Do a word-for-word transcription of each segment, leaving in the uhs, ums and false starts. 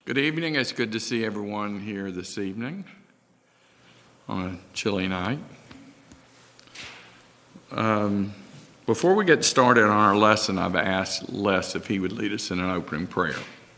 Good evening. It's good to see everyone here this evening on a chilly night. Um, before we get started on our lesson, I've asked Les if he would lead us in an opening prayer.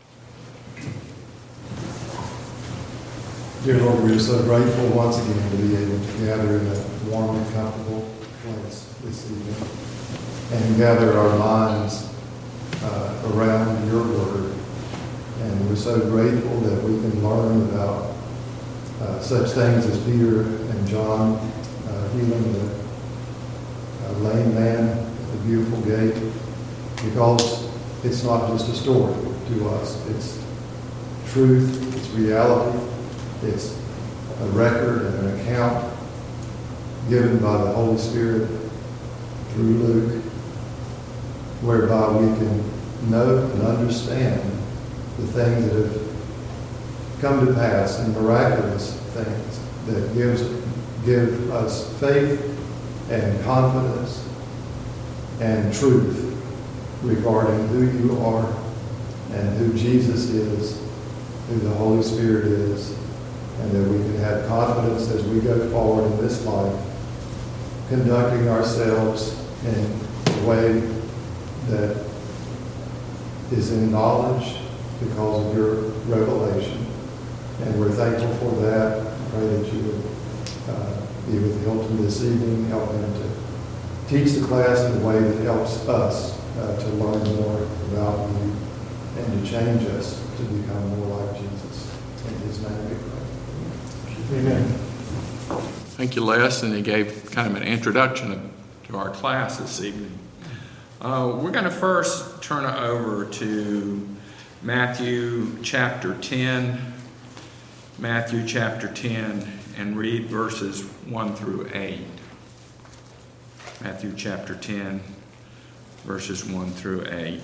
Dear Lord, we are so grateful once again to be able to gather in a warm and comfortable place this evening and gather our minds uh, around your word. And we're so grateful that we can learn about uh, such things as Peter and John uh, healing the uh, lame man at the beautiful gate, because it's not just a story to us. It's truth, it's reality, it's a record and an account given by the Holy Spirit through Luke, whereby we can know and understand the things that have come to pass and miraculous things that gives give us faith and confidence and truth regarding who you are and who Jesus is, who the Holy Spirit is, and that we can have confidence as we go forward in this life, conducting ourselves in a way that is in knowledge because of your revelation. And we're thankful for that. I pray that you would uh, be with Hilton this evening, help him to teach the class in a way that helps us uh, to learn more about you and to change us to become more like Jesus. In his name we pray. Amen. Thank you, Les, and he gave kind of an introduction to our class this evening. Uh, we're going to first turn it over to Matthew chapter ten, Matthew chapter ten, and read verses one through eight. Matthew chapter ten, verses one through eight.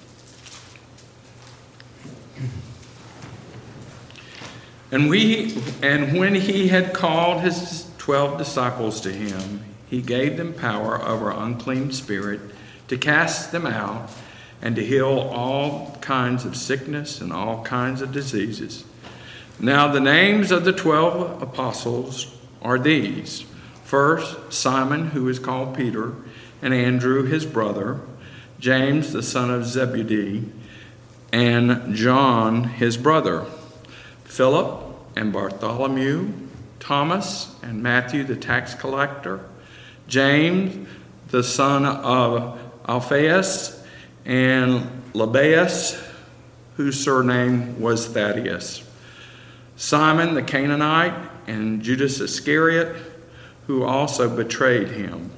And we, and when he had called his twelve disciples to him, he gave them power over unclean spirit to cast them out and to heal all kinds of sickness and all kinds of diseases. Now the names of the twelve apostles are these. First, Simon, who is called Peter, and Andrew his brother, James the son of Zebedee, and John his brother, Philip and Bartholomew, Thomas and Matthew the tax collector, James the son of Alphaeus, and Lebbaeus, whose surname was Thaddeus, Simon the Canaanite, and Judas Iscariot, who also betrayed him.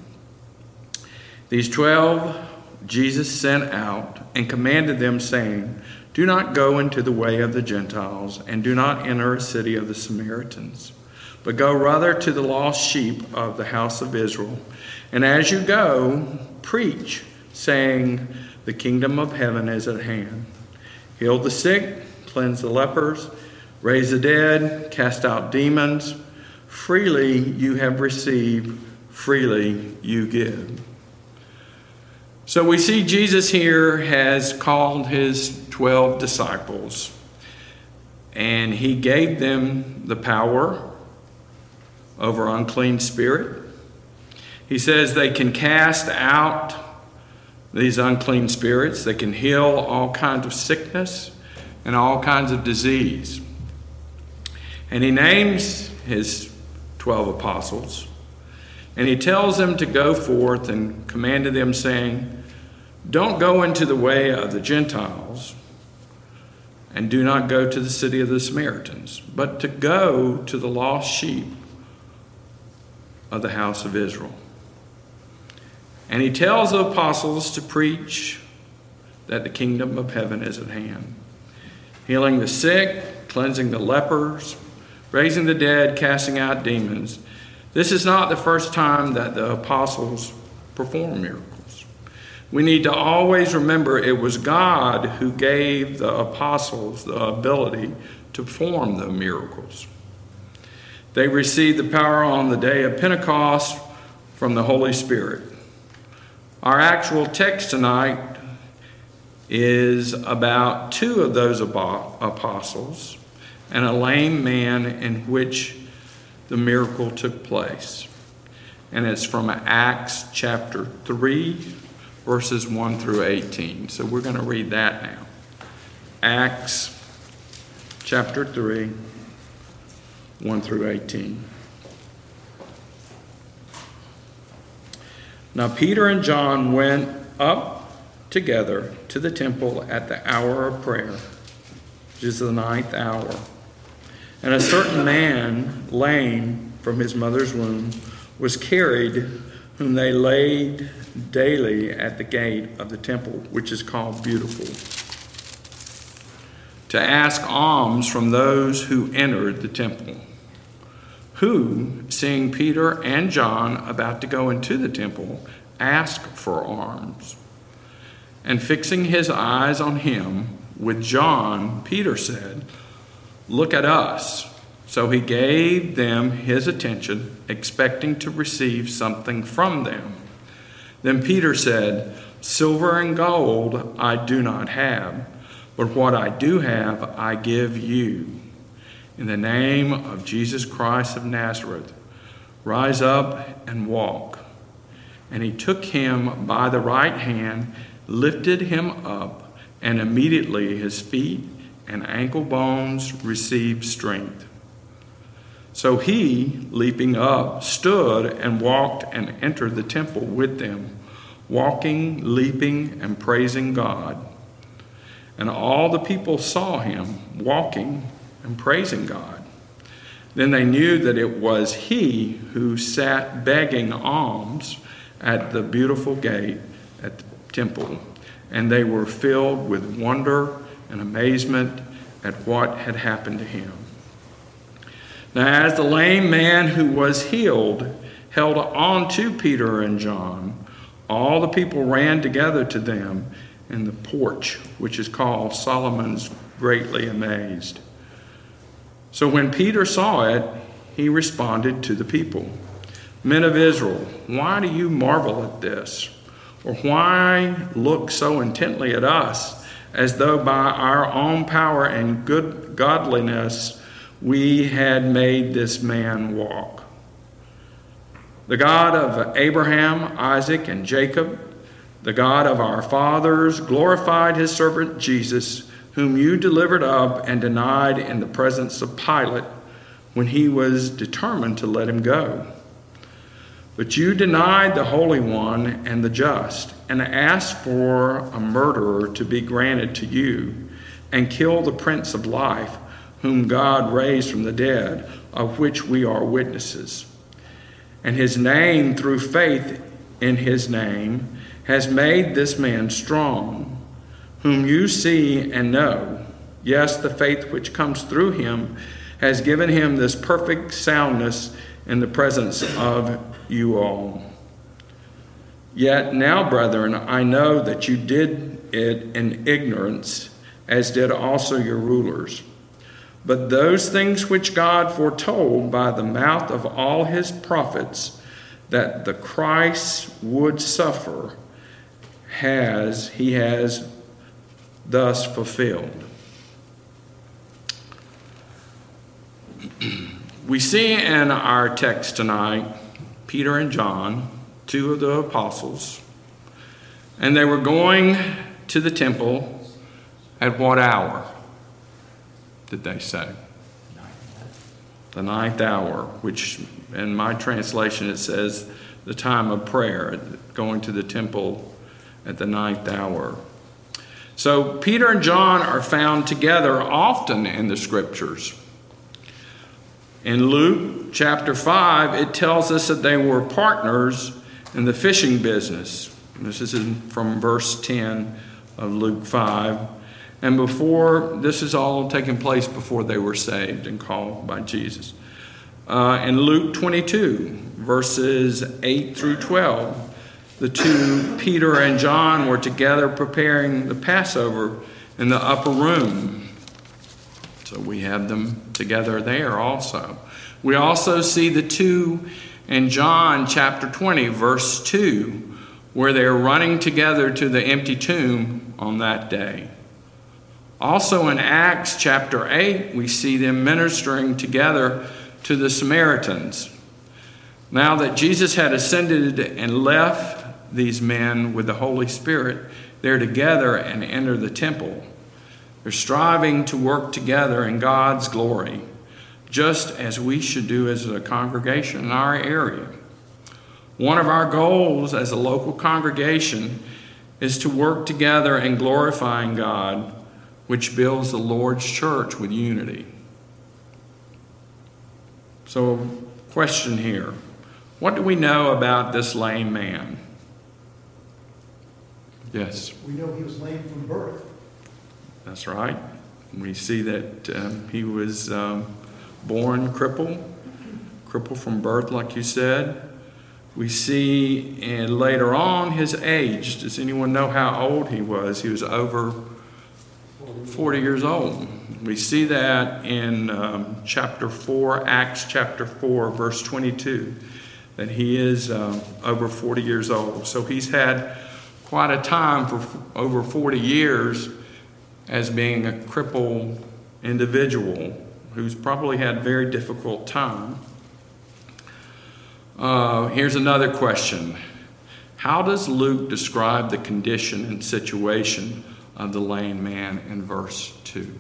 These twelve Jesus sent out and commanded them, saying, "Do not go into the way of the Gentiles, and do not enter a city of the Samaritans, but go rather to the lost sheep of the house of Israel. And as you go, preach, saying, the kingdom of heaven is at hand. Heal the sick, cleanse the lepers, raise the dead, cast out demons. Freely you have received, freely you give." So we see Jesus here has called his twelve disciples, and he gave them the power over unclean spirit. He says they can cast out these unclean spirits. They can heal all kinds of sickness and all kinds of disease. And he names his twelve apostles, and he tells them to go forth and commanded them, saying, "Don't go into the way of the Gentiles, and do not go to the city of the Samaritans, but to go to the lost sheep of the house of Israel." And he tells the apostles to preach that the kingdom of heaven is at hand. Healing the sick, cleansing the lepers, raising the dead, casting out demons. This is not the first time that the apostles perform miracles. We need to always remember it was God who gave the apostles the ability to perform the miracles. They received the power on the day of Pentecost from the Holy Spirit. Our actual text tonight is about two of those apostles and a lame man in which the miracle took place. And it's from Acts chapter three, verses one through eighteen. So we're going to read that now. Acts chapter three, one through eighteen. Now Peter and John went up together to the temple at the hour of prayer, which is the ninth hour. And a certain man, lame from his mother's womb, was carried, whom they laid daily at the gate of the temple, which is called Beautiful, to ask alms from those who entered the temple, who, seeing Peter and John about to go into the temple, asked for alms. And fixing his eyes on him with John, Peter said, "Look at us." So he gave them his attention, expecting to receive something from them. Then Peter said, "Silver and gold I do not have, but what I do have I give you. In the name of Jesus Christ of Nazareth, rise up and walk." And he took him by the right hand, lifted him up, and immediately his feet and ankle bones received strength. So he, leaping up, stood and walked and entered the temple with them, walking, leaping, and praising God. And all the people saw him walking and praising God. Then they knew that it was he who sat begging alms at the Beautiful gate at the temple, and they were filled with wonder and amazement at what had happened to him. Now, as the lame man who was healed held on to Peter and John, all the people ran together to them in the porch, which is called Solomon's, greatly amazed. So when Peter saw it, he responded to the people, "Men of Israel, why do you marvel at this? Or why look so intently at us, as though by our own power and good godliness we had made this man walk? The God of Abraham, Isaac, and Jacob, the God of our fathers, glorified his servant Jesus, whom you delivered up and denied in the presence of Pilate when he was determined to let him go. But you denied the Holy One and the just, and asked for a murderer to be granted to you, and killed the Prince of Life, whom God raised from the dead, of which we are witnesses. And his name, through faith in his name, has made this man strong, whom you see and know. Yes, the faith which comes through him has given him this perfect soundness in the presence of you all. Yet now, brethren, I know that you did it in ignorance, as did also your rulers. But those things which God foretold by the mouth of all his prophets, that the Christ would suffer, has he has thus fulfilled. We see in our text tonight Peter and John, two of the apostles, and they were going to the temple at what hour did they say? The ninth hour, which in my translation it says the time of prayer, going to the temple at the ninth hour. So Peter and John are found together often in the scriptures. In Luke chapter five, it tells us that they were partners in the fishing business. This is from verse ten of Luke five. And before, this is all taking place before they were saved and called by Jesus. Uh, in Luke twenty-two, verses eight through twelve, the two, Peter and John, were together preparing the Passover in the upper room. So we have them together there also. We also see the two in John chapter twenty, verse two, where they're running together to the empty tomb on that day. Also in Acts chapter eight, we see them ministering together to the Samaritans. Now that Jesus had ascended and left these men with the Holy Spirit, they're together and enter the temple. They're striving to work together in God's glory, just as we should do as a congregation in our area. One of our goals as a local congregation is to work together in glorifying God, which builds the Lord's church with unity. So, question here. What do we know about this lame man? Yes? We know he was lame from birth. That's right. We see that um, he was um, born crippled, crippled from birth, like you said. We see and later on his age. Does anyone know how old he was? He was over forty years old. We see that in um, chapter four, Acts chapter four, verse twenty-two, that he is um, over forty years old. So he's had quite a time for f- over forty years as being a crippled individual who's probably had a very difficult time. Uh, here's another question. How does Luke describe the condition and situation of the lame man in verse two?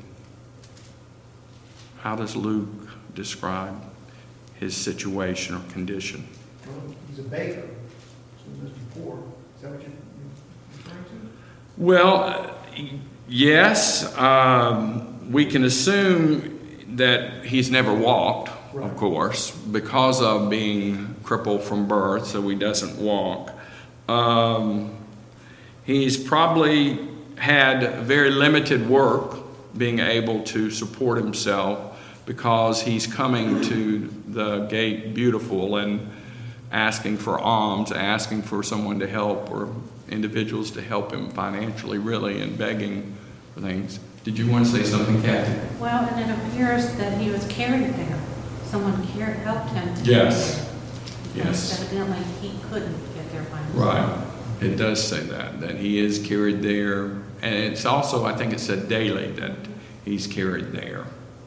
How does Luke describe his situation or condition? Well, he's a beggar, so he must be poor. Is that what you're referring to? Well, yes. Um, we can assume that he's never walked, right, of course, because of being crippled from birth, so he doesn't walk. Um, he's probably had very limited work being able to support himself because he's coming to the gate beautiful and asking for alms, asking for someone to help or individuals to help him financially, really, and begging for things. Did you want to say something, Kathy? Well, and it appears that he was carried there. Someone carried, helped him. Yes. Because Yes. evidently he couldn't get there by himself. Right. It does say that, that he is carried there. And it's also, I think it said daily that he's carried there.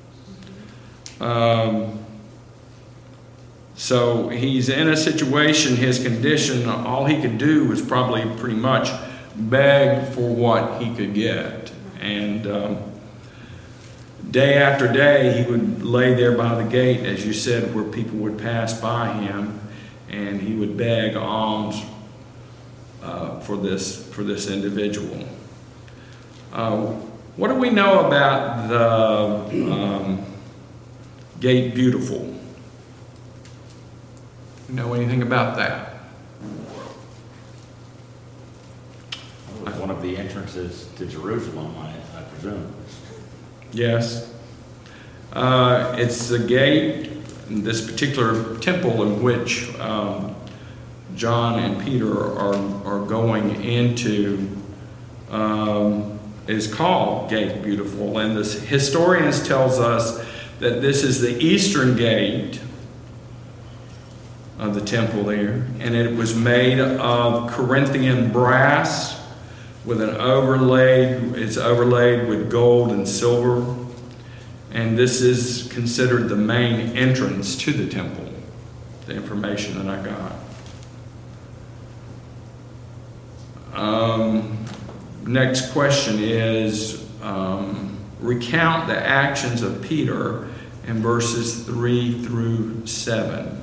Um, so he's in a situation, his condition, all he could do was probably pretty much beg for what he could get. And um, day after day, he would lay there by the gate, as you said, where people would pass by him, and he would beg alms uh, for this for this individual. Uh, what do we know about the um, Gate Beautiful? You know anything about that? It was one of the entrances to Jerusalem, I, I presume. Yes. Uh, it's the gate, this particular temple in which um, John and Peter are, are going into um, is called Gate Beautiful. And the historians tells us that this is the eastern gate of the temple there. And it was made of Corinthian brass with an overlaid, it's overlaid with gold and silver. And this is considered the main entrance to the temple, the information that I got. Um, next question is, um, recount the actions of Peter in verses three through seven.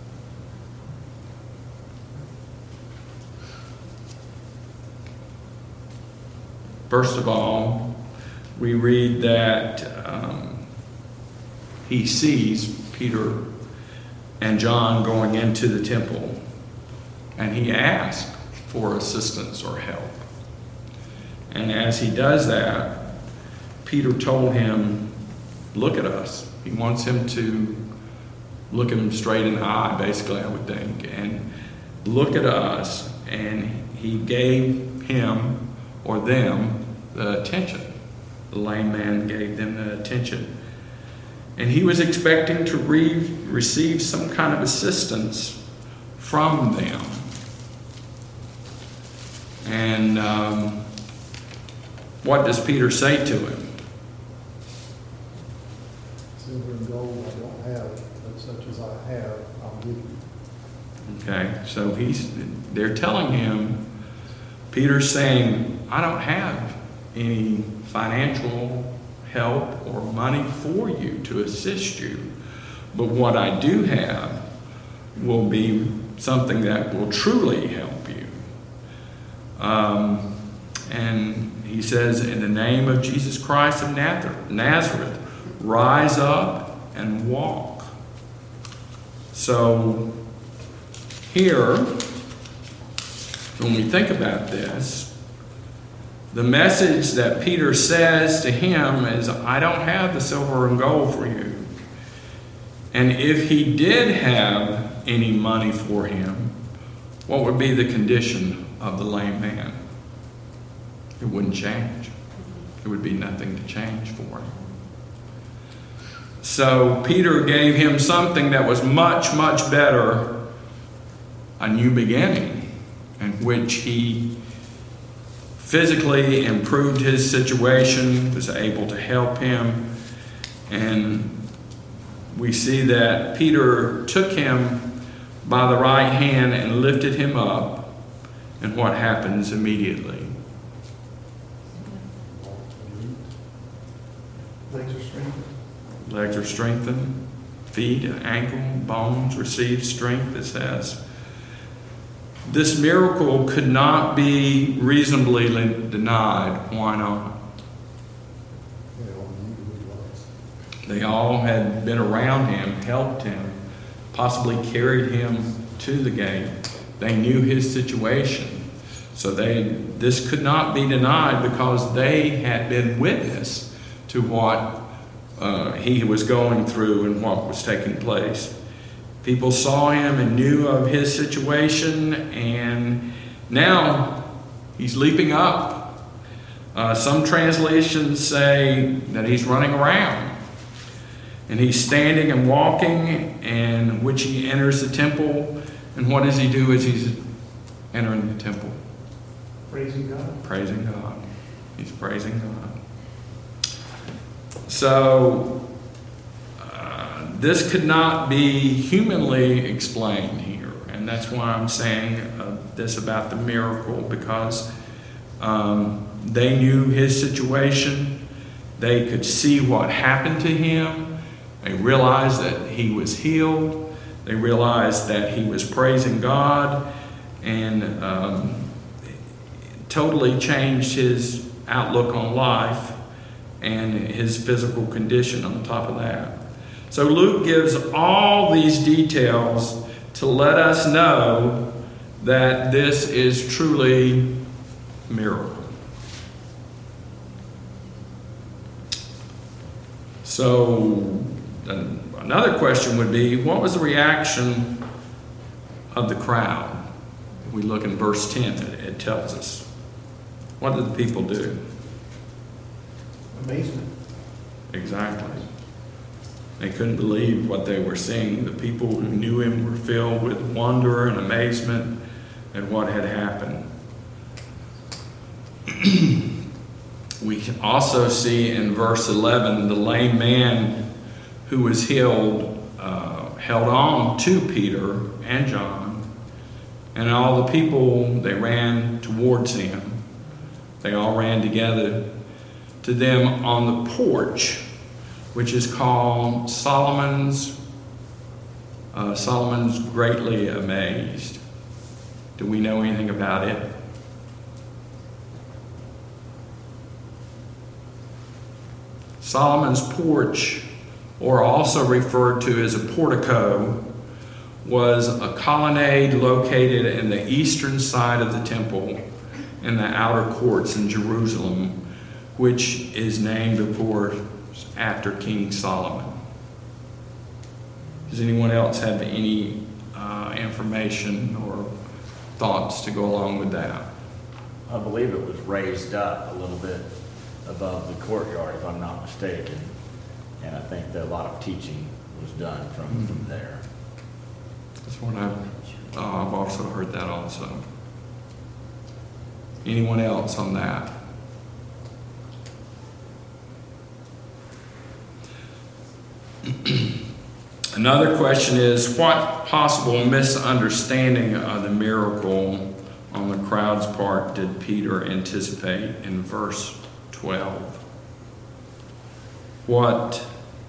First of all, we read that um, he sees Peter and John going into the temple, and he asks for assistance or help. And as he does that, Peter told him, look at us. He wants him to look him straight in the eye, basically, I would think, and look at us. And he gave him or them the attention. The lame man gave them the attention. And he was expecting to re- receive some kind of assistance from them. And um, what does Peter say to him? Silver and gold I don't have, but such as I have, I'll give you. Okay, so he's, they're telling him, Peter's saying, I don't have any financial help or money for you to assist you, but what I do have will be something that will truly help you. Um, and he says, in the name of Jesus Christ of Nazareth, rise up and walk. So here, when we think about this, the message that Peter says to him is, I don't have the silver and gold for you. And if he did have any money for him, what would be the condition of the lame man? It wouldn't change. It would be nothing to change for him. So Peter gave him something that was much, much better, a new beginning, in which he physically improved his situation, was able to help him. And we see that Peter took him by the right hand and lifted him up. And what happens immediately? Legs are strengthened. Legs are strengthened, feet, ankle, bones receive strength, it says. This miracle could not be reasonably denied. Why not? They all knew who he was. They all had been around him, helped him, possibly carried him to the gate. They knew his situation. So they this could not be denied because they had been witness to what uh, he was going through and what was taking place. People saw him and knew of his situation, and now he's leaping up. Uh, some translations say that he's running around. And he's standing and walking, and which he enters the temple. And what does he do as he's entering the temple? Praising God. Praising God. He's praising God. So, uh, this could not be humanly explained here. And that's why I'm saying uh, this about the miracle, because um, they knew his situation. They could see what happened to him. They realized that he was healed. They realized that he was praising God, and um, totally changed his outlook on life and his physical condition on top of that. So Luke gives all these details to let us know that this is truly a miracle. So another question would be, what was the reaction of the crowd? If we look in verse ten, it, it tells us. What did the people do? Amazement. Exactly. They couldn't believe what they were seeing. The people who knew him were filled with wonder and amazement at what had happened. We can also see in verse eleven, the lame man who was healed uh, held on to Peter and John, and all the people, they ran towards him. They all ran together to them on the porch, which is called Solomon's, uh, Solomon's Greatly Amazed. Do we know anything about it? Solomon's porch, or also referred to as a portico, was a colonnade located in the eastern side of the temple in the outer courts in Jerusalem, which is named, of course, after King Solomon. Does anyone else have any uh, information or thoughts to go along with that? I believe it was raised up a little bit above the courtyard, if I'm not mistaken. And I think that a lot of teaching was done from, mm-hmm. from there. That's what I've, uh, I've also heard that also. Anyone else on that? Another question is, what possible misunderstanding of the miracle on the crowd's part did Peter anticipate in verse twelve? What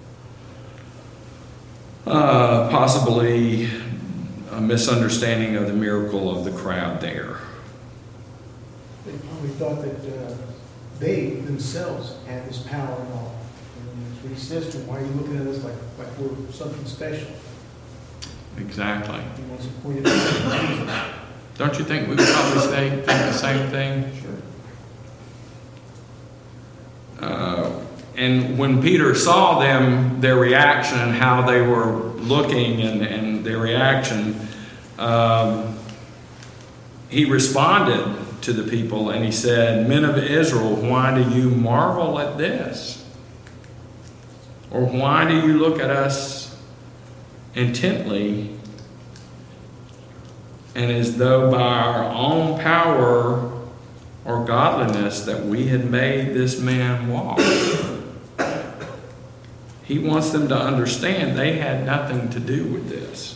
uh, possibly a misunderstanding of the miracle of the crowd there? They probably thought that uh, they themselves had this power and all. And that's what he says to them, why are you looking at us like, like we're something special? Exactly. He wants to point it out to Jesus. Don't you think we would probably say think the same thing? Sure. Uh, and when Peter saw them, their reaction and how they were looking and, and their reaction, um, he responded to the people and he said, "Men of Israel, why do you marvel at this? Or why do you look at us intently and as though by our own power or godliness that we had made this man walk?" He wants them to understand they had nothing to do with this.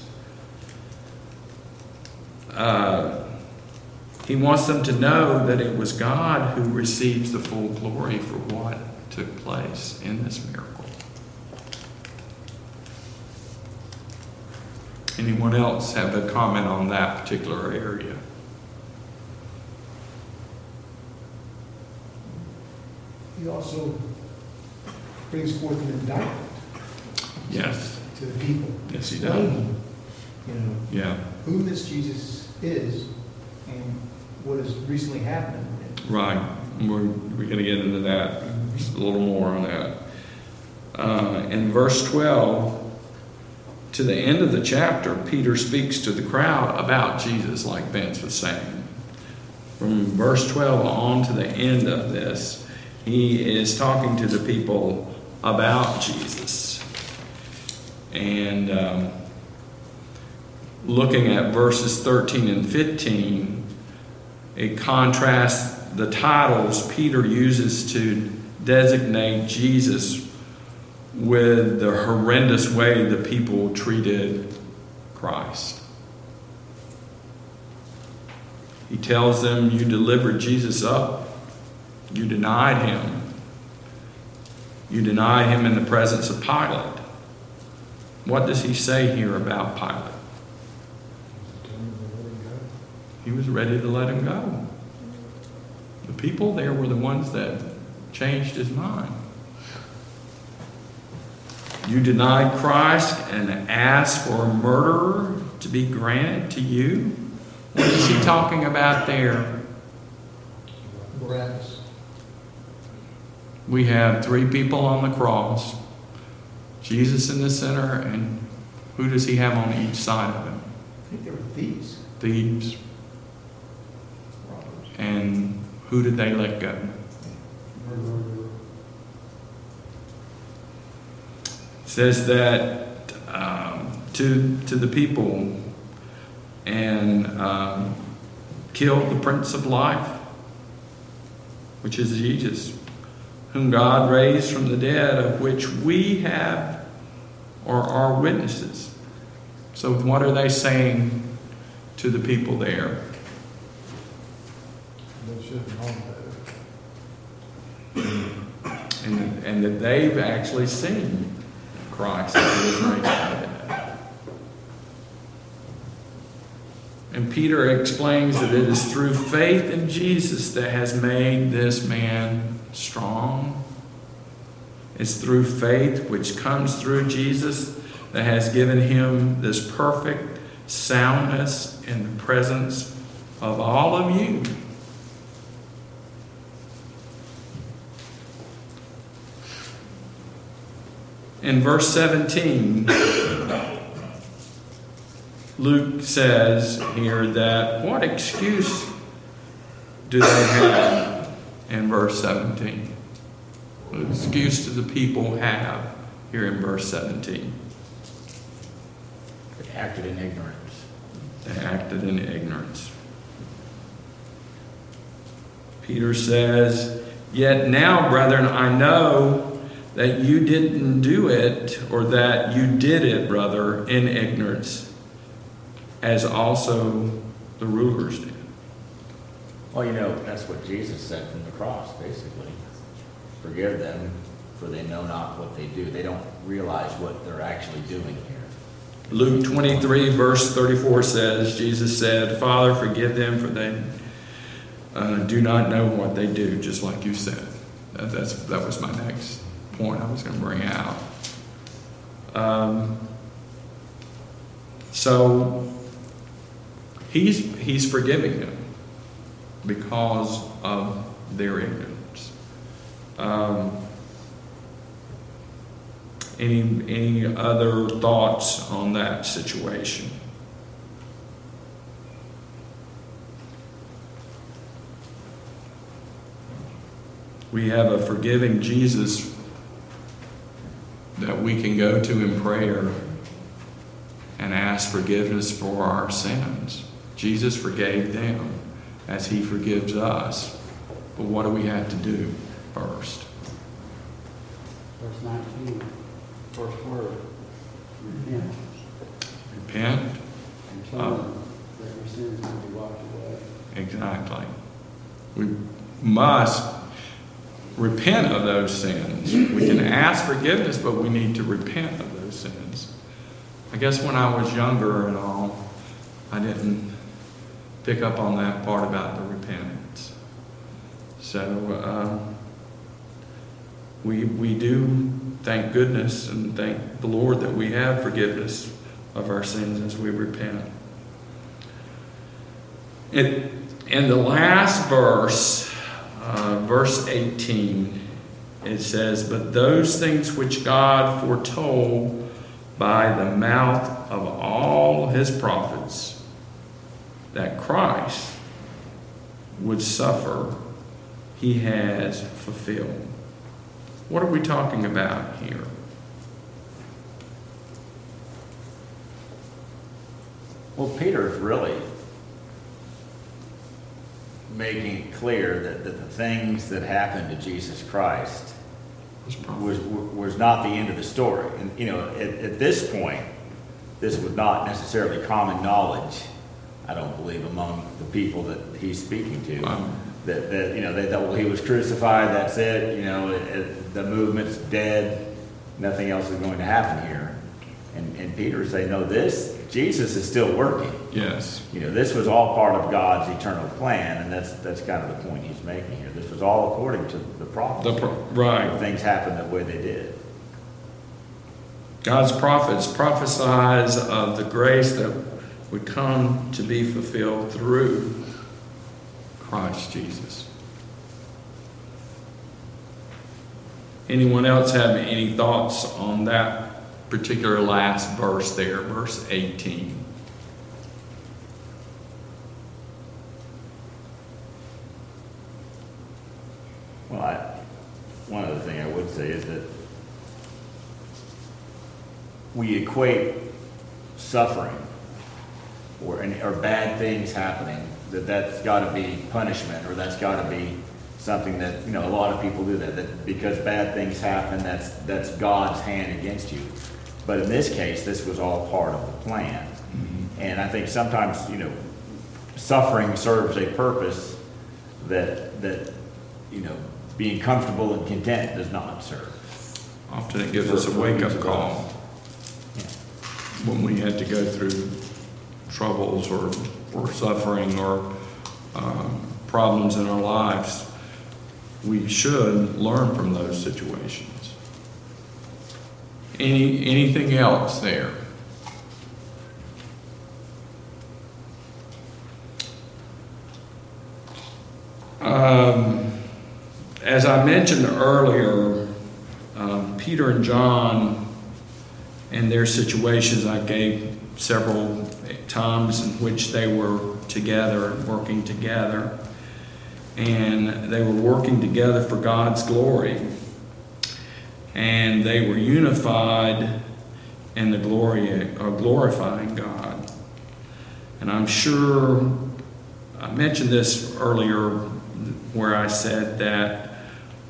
Uh, he wants them to know that it was God who receives the full glory for what took place in this miracle. Anyone else have a comment on that particular area? He also brings forth an indictment Yes. to the people. Yes, he does. Explaining, you know, Yeah. who this Jesus is and what has recently happened. Right. We're, we're going to get into that just a little more on that. Uh, in verse twelve, to the end of the chapter, Peter speaks to the crowd about Jesus, like Vince was saying. From verse twelve on to the end of this, he is talking to the people about Jesus. And um, looking at verses thirteen and fifteen, it contrasts the titles Peter uses to designate Jesus with the horrendous way the people treated Christ. He tells them, you delivered Jesus up. You denied him. You denied him in the presence of Pilate. What does he say here about Pilate? He was ready to let him go. The people there were the ones that changed his mind. You denied Christ and asked for a murderer to be granted to you? What is he talking about there? Barabbas. We have three people on the cross. Jesus in the center, and who does he have on each side of him? I think they were thieves. Thieves. Robbers. And who did they let go? It says that um, to, to the people, and um, killed the Prince of Life, which is Jesus, whom God raised from the dead, of which we have or are witnesses. So what are they saying to the people there? They should have known better. And, and that they've actually seen Christ who was raised from the dead. And Peter explains that it is through faith in Jesus that has made this man strong. It's through faith which comes through Jesus that has given him this perfect soundness in the presence of all of you. In verse seventeen, Luke says here that what excuse do they have in verse seventeen? What excuse do the people have here in verse seventeen? They acted in ignorance. They acted in ignorance. Peter says, "Yet now, brethren, I know that you didn't do it, or that you did it, brother, in ignorance, as also the rulers did. Well, you know, that's what Jesus said from the cross, basically. Forgive them, for they know not what they do. They don't realize what they're actually doing here. Luke twenty-three, verse thirty-four says, Jesus said, Father, forgive them, for they uh, do not know what they do, just like you said. That, that's, that was my next point I was going to bring out. Um, so, he's, he's forgiving them because of their ignorance. Um, Any any other thoughts on that situation? We have a forgiving Jesus that we can go to in prayer and ask forgiveness for our sins. Jesus forgave them as he forgives us. But what do we have to do first? Verse nineteen, first word, repent, Repent. and turn, Uh, that your sins may be wiped away. Exactly. We must repent of those sins. We can ask forgiveness, but we need to repent of those sins. I guess when I was younger and all, I didn't pick up on that part about the repentance. So uh, we we do thank goodness and thank the Lord that we have forgiveness of our sins as we repent. In, in the last verse, uh, verse eighteen, it says, "But those things which God foretold by the mouth of all his prophets, that Christ would suffer, he has fulfilled." What are we talking about here? Well, Peter's really making it clear that, that the things that happened to Jesus Christ was was not the end of the story. And, you know, at, at this point, this was not necessarily common knowledge, I don't believe, among the people that he's speaking to. Wow. That, that, you know, they thought, well, he was crucified, that's it, you know, it, it, the movement's dead, nothing else is going to happen here. And, and Peter is saying, no, this, Jesus is still working. Yes. You know, this was all part of God's eternal plan, and that's that's kind of the point he's making here. This was all according to the prophecy. The pro- right. Things happened the way they did. God's prophets prophesies of the grace that would come to be fulfilled through Christ Jesus. Anyone else have any thoughts on that particular last verse there, verse eighteen? Well, I, one other thing I would say is that we equate suffering or, or bad things happening, that that's got to be punishment, or that's got to be something that, you know, a lot of people do that, that because bad things happen, that's that's God's hand against you. But in this case, this was all part of the plan. Mm-hmm. And I think sometimes, you know, suffering serves a purpose that that, you know, being comfortable and content does not serve. Often it gives us a wake-up call Yeah. when we had to go through troubles or, or suffering or um, problems in our lives. We should learn from those situations. Any anything else there? Um, as I mentioned earlier, um, Peter and John and their situations, I gave several times in which they were together, working together. And they were working together for God's glory. And they were unified in the glory of glorifying God. And I'm sure, I mentioned this earlier where I said that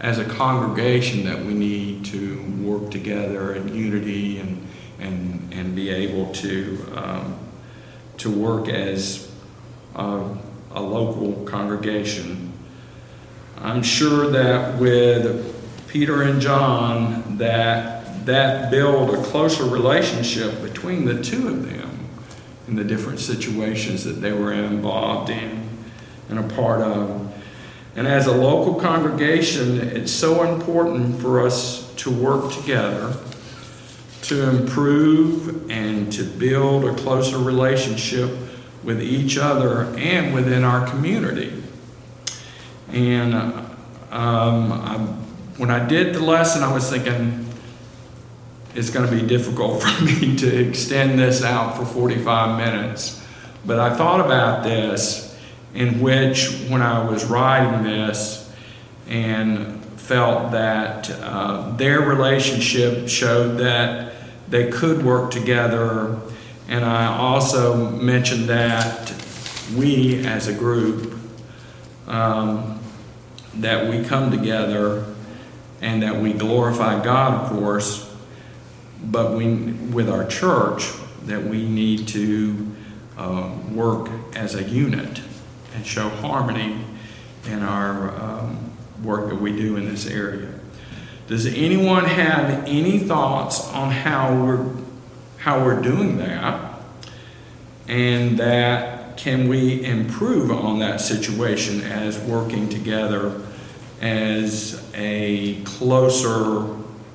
as a congregation that we need to work together in unity and and and be able to um, to work as a, a local congregation. I'm sure that with Peter and John, that that build a closer relationship between the two of them in the different situations that they were involved in and a part of. And as a local congregation, it's so important for us to work together to improve and to build a closer relationship with each other and within our community. And um, I, when I did the lesson, I was thinking it's going to be difficult for me to extend this out for forty-five minutes. But I thought about this, in which when I was writing this and felt that uh, their relationship showed that they could work together. And I also mentioned that we as a group, um, that we come together and that we glorify God, of course, but we, with our church, that we need to uh, work as a unit and show harmony in our um, work that we do in this area. Does anyone have any thoughts on how we're how we're doing that, and that can we improve on that situation as working together as a closer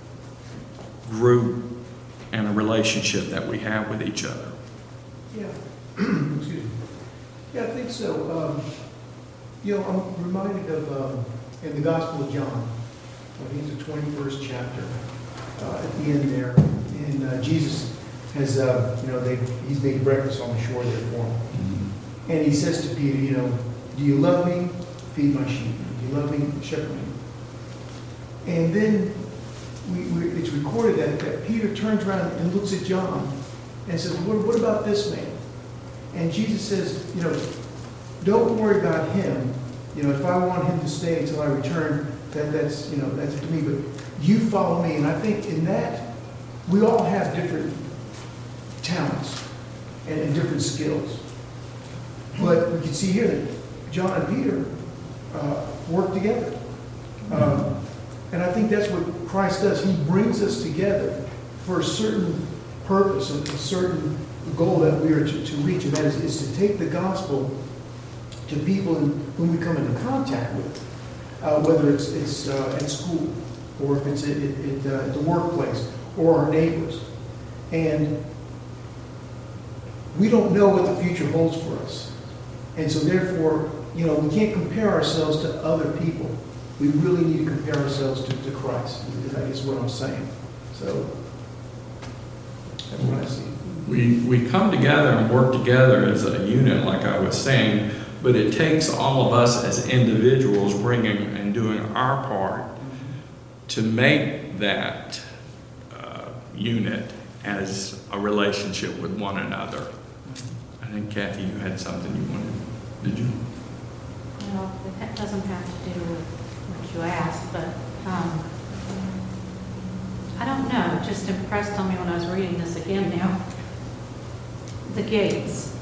group and a relationship that we have with each other? Yeah. Excuse me. Yeah, I think so. Um, you know, I'm reminded of um, in the Gospel of John, when he's the twenty-first chapter, uh, at the end there, and uh, Jesus has, uh, you know, they, he's made breakfast on the shore there for him. Mm-hmm. And he says to Peter, you know, do you love me? Feed my sheep. Do you love me? Shepherd me. And then we, we, it's recorded that, that Peter turns around and looks at John and says, what, what about this man? And Jesus says, you know, don't worry about him. You know, if I want him to stay until I return, that, that's, you know, that's to me. But you follow me. And I think in that, we all have different talents and, and different skills. But we can see here that John and Peter uh, work together. Um, and I think that's what Christ does. He brings us together for a certain purpose, a, a certain goal that we are to, to reach, and that is, is to take the gospel to people in, whom we come into contact with, uh, whether it's, it's uh, at school, or if it's at, at, at, uh, at the workplace, or our neighbors. And we don't know what the future holds for us. And so therefore, you know, we can't compare ourselves to other people. We really need to compare ourselves to, to Christ, is I guess what I'm saying. So, that's what I see. We, we come together and work together as a unit, like I was saying, but it takes all of us as individuals bringing and doing our part to make that uh, unit as a relationship with one another. I think, Kathy, you had something you wanted. Did you? Well, that doesn't have to do with what you asked, but um, I don't know. It just impressed on me when I was reading this again now. The gates.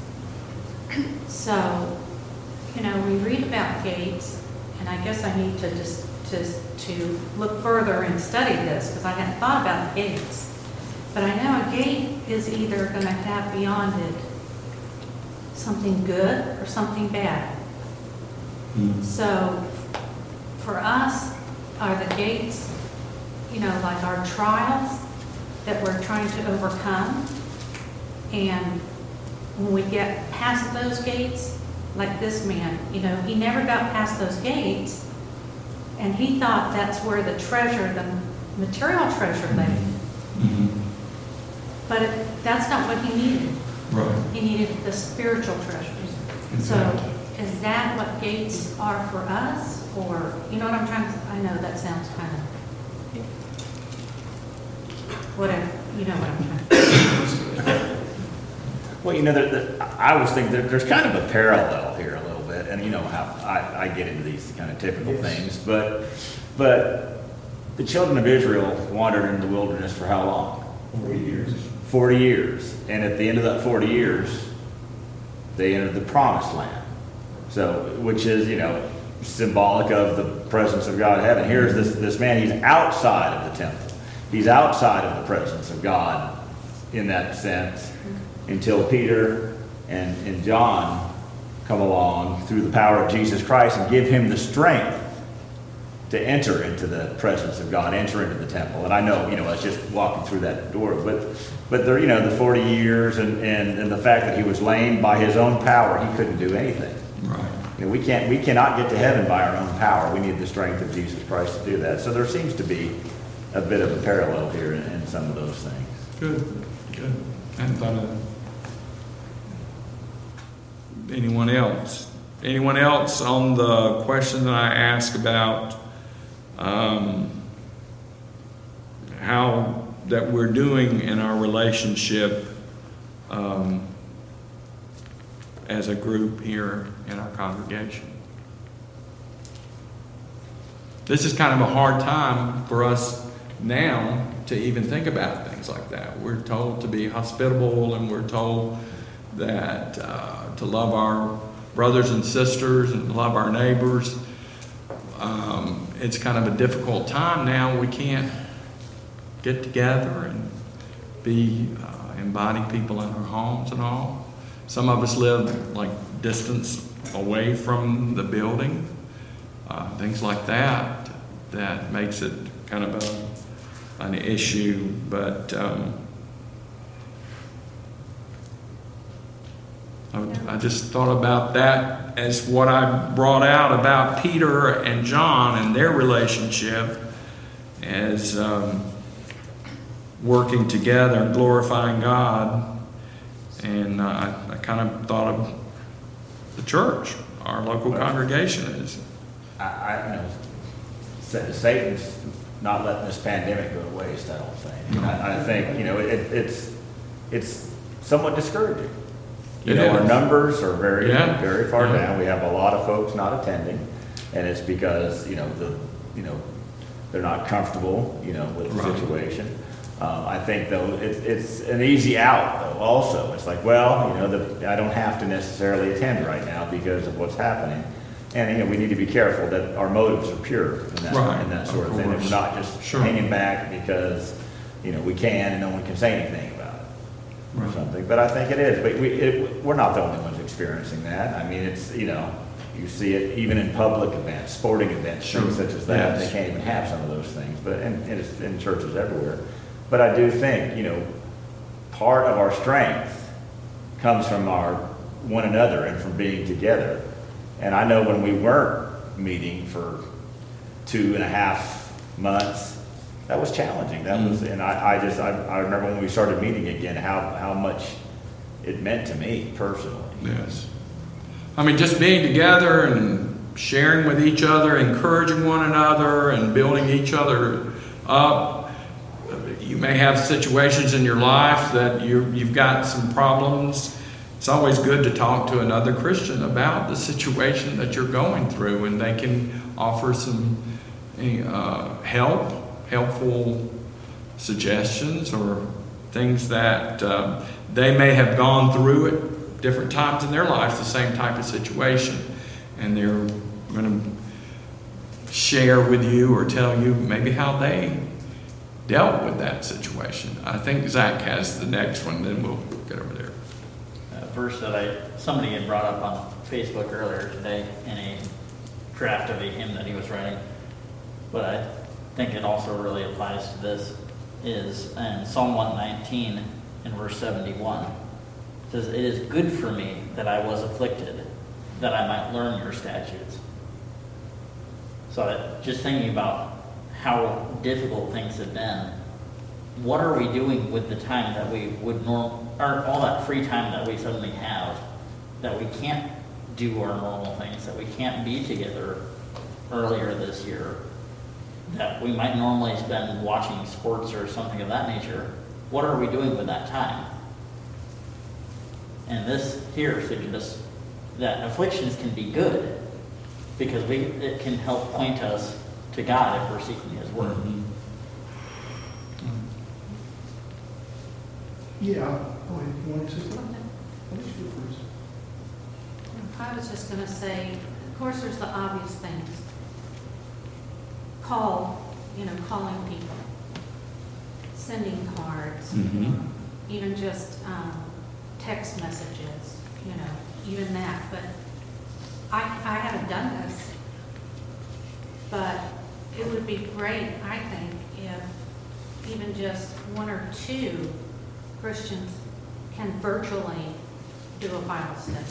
So, you know, we read about gates, and I guess I need to just to, to look further and study this, because I hadn't thought about the gates. But I know a gate is either going to have beyond it something good or something bad. Mm-hmm. So, for us, are the gates, you know, like our trials that we're trying to overcome, and when we get past those gates, like this man, you know, he never got past those gates, and he thought that's where the treasure, the material treasure lay. Mm-hmm. But it, that's not what he needed. Right. He needed the spiritual treasures. Exactly. So is that what gates are for us? Or, you know what I'm trying to, I know that sounds kind of, whatever, you know what I'm trying to Well, you know, there, there, I was thinking that there's kind of a parallel here a little bit, and you know how I, I get into these kind of typical Yes. things, but But the children of Israel wandered in the wilderness for how long? Forty years. forty years. And at the end of that forty years, they entered the promised land. So, which is, you know, symbolic of the presence of God in heaven. Here's this, this man, he's outside of the temple. He's outside of the presence of God in that sense until Peter and, and John come along through the power of Jesus Christ and give him the strength to enter into the presence of God, enter into the temple. And I know, you know, I was just walking through that door, but but there, you know, the forty years and, and, and the fact that he was lame by his own power, he couldn't do anything. Right. You know, we can't we cannot get to heaven by our own power. We need the strength of Jesus Christ to do that. So there seems to be a bit of a parallel here in, in some of those things. Good, good. I hadn't thought of that. Anyone else? Anyone else on the question that I asked about um, how that we're doing in our relationship um, as a group here in our congregation? This is kind of a hard time for us now to even think about things like that. We're told to be hospitable, and we're told that uh, to love our brothers and sisters and love our neighbors. Um, it's kind of a difficult time now. We can't get together and be uh, inviting people in our homes and all. Some of us live like distance away from the building, uh, things like that. That makes it kind of a, an issue. But um, I, I just thought about that as what I brought out about Peter and John and their relationship as um, working together and glorifying God. And uh, I, I kind of thought of the church, our local congregation is. I, I you know, Sa- Satan's not letting this pandemic go to waste, I don't think. And I, I think, you know, it, it's it's somewhat discouraging. You It know, our is. numbers are very, Yeah. very far Yeah. down. We have a lot of folks not attending, and it's because, you know, the, you know, they're not comfortable, you know, with the Right. situation. Um, I think, though, it, it's an easy out, though, also. It's like, well, you know, the, I don't have to necessarily attend right now because of what's happening. And, you know, we need to be careful that our motives are pure in that, Right, in that sort of of, thing. And course. we're not just Sure. hanging back because, you know, we can and no one can say anything about it or Right. something. But I think it is. But we, it, we're not the only ones experiencing that. I mean, it's, you know, you see it even in public events, sporting events, Sure. things such as that. Yes. They can't even have some of those things. But in, in, in churches everywhere. But I do think, you know, part of our strength comes from our one another and from being together. And I know when we weren't meeting for two and a half months, that was challenging. That was, and I, I just, I, I remember when we started meeting again, how, how much it meant to me personally. Yes. I mean, just being together and sharing with each other, encouraging one another and building each other up. You may have situations in your life that you you've got some problems. It's always good to talk to another Christian about the situation that you're going through, and they can offer some uh, help, helpful suggestions, or things that uh, they may have gone through at different times in their lives, the same type of situation, and they're going to share with you or tell you maybe how they dealt with that situation. I think Zach has the next one, then we'll get over there. A verse that I somebody had brought up on Facebook earlier today in a draft of a hymn that he was writing, but I think it also really applies to this, is in Psalm one nineteen in verse seventy-one. It says, "It is good for me that I was afflicted, that I might learn your statutes." So that, just thinking about how difficult things have been, what are we doing with the time that we would norm, or all that free time that we suddenly have, that we can't do our normal things, that we can't be together earlier this year, that we might normally spend watching sports or something of that nature? What are we doing with that time? And this here suggests that afflictions can be good, because we it can help point us to God if we're seeking His Word. Mhm. Yeah, go ahead, you want to say something? Let me go first. I was just going to say, of course, there's the obvious things. Call, you know, calling people, sending cards, Mhm. even just um, text messages, you know, even that. But I, I haven't done this. But it would be great, I think, if even just one or two Christians can virtually do a Bible study.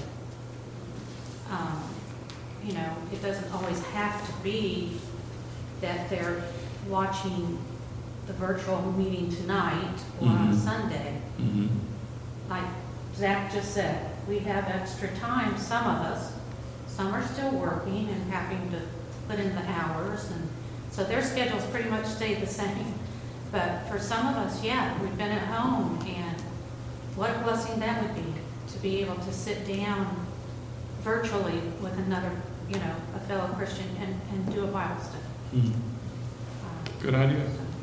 Um, you know, it doesn't always have to be that they're watching the virtual meeting tonight or on Mhm. Sunday. Mhm. Like Zach just said, we have extra time, some of us. Some are still working and having to put in the hours, and so their schedules pretty much stay the same. But for some of us, yeah, we've been at home, and what a blessing that would be, to be able to sit down virtually with another, you know, a fellow Christian and, and do a Bible study. Mhm. Uh, Good idea.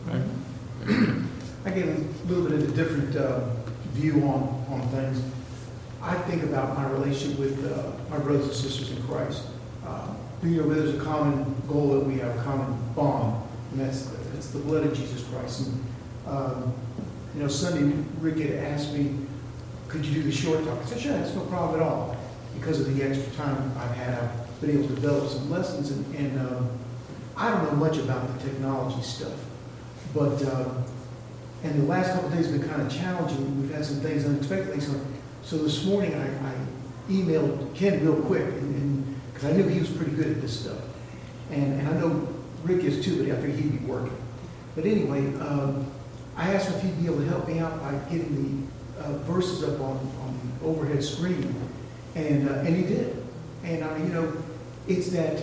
Right. I get a little bit of a different uh, view on, on things. I think about my relationship with uh, my brothers and sisters in Christ. Uh, you know, there's a common goal that we have, a common bond, and that's it's the blood of Jesus Christ. And um, you know, Sunday Rick had asked me, "Could you do the short talk?" I said, "Sure, that's no problem at all." Because of the extra time I've had, I've been able to develop some lessons, and, and um, I don't know much about the technology stuff, but um, and the last couple of days have been kind of challenging. We've had some things unexpectedly. So, so this morning I, I emailed Ken real quick, and because I knew he was pretty good at this stuff, and and I know Rick is too, but I figured he'd be working. But anyway, um, I asked him if he'd be able to help me out by getting the uh, verses up on, on the overhead screen, and uh, and he did. And I mean, you know, it's that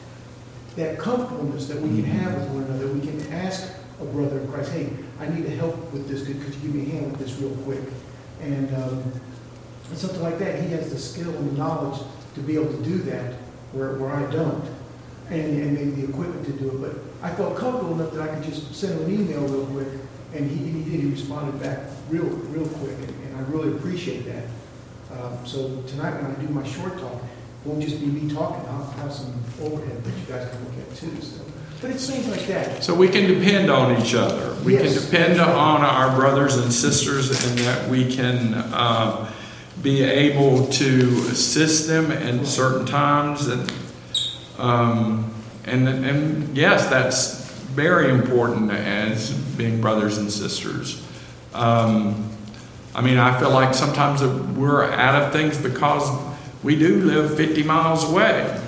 that comfortableness that we can have with one another. We can ask a brother in Christ, "Hey, I need help with this. Could, could you give me a hand with this real quick?" And, um, and something like that. He has the skill and the knowledge to be able to do that where, where I don't, and, and maybe the equipment to do it. But I felt comfortable enough that I could just send him an email real quick, and he, he did. He responded back real, real quick, and, and I really appreciate that. Um, so tonight when I do my short talk, it won't just be me talking. I'll have some overhead that you guys can look at too. So. But it's things like that. So we can depend on each other. We Yes. can depend on our brothers and sisters, and that we can um, be able to assist them in certain times. And um, and and yes, that's very important as being brothers and sisters. Um, I mean, I feel like sometimes that we're out of things because we do live fifty miles away,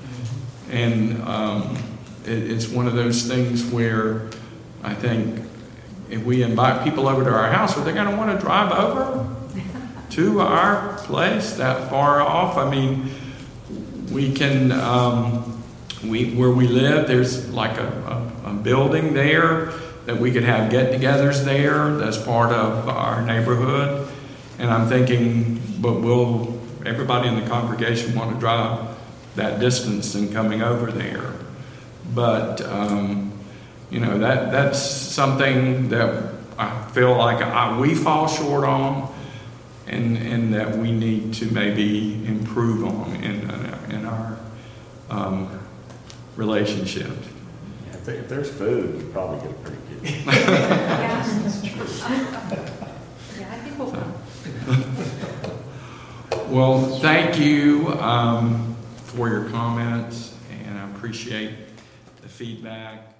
and um, it, it's one of those things where I think if we invite people over to our house, are they going to want to drive over to our place that far off? I mean, we can, um, we where we live, there's like a, a, a building there that we could have get-togethers there. That's part of our neighborhood, and I'm thinking, but will everybody in the congregation want to drive that distance and coming over there? But um, you know, that that's something that I feel like I, we fall short on, and and that we need to maybe improve on in in our um, relationship. Yeah, if, there, if there's food, we probably get it pretty good. Yeah, that's true. Yeah, I think we'll. Well, thank you um, for your comments, and I appreciate the feedback.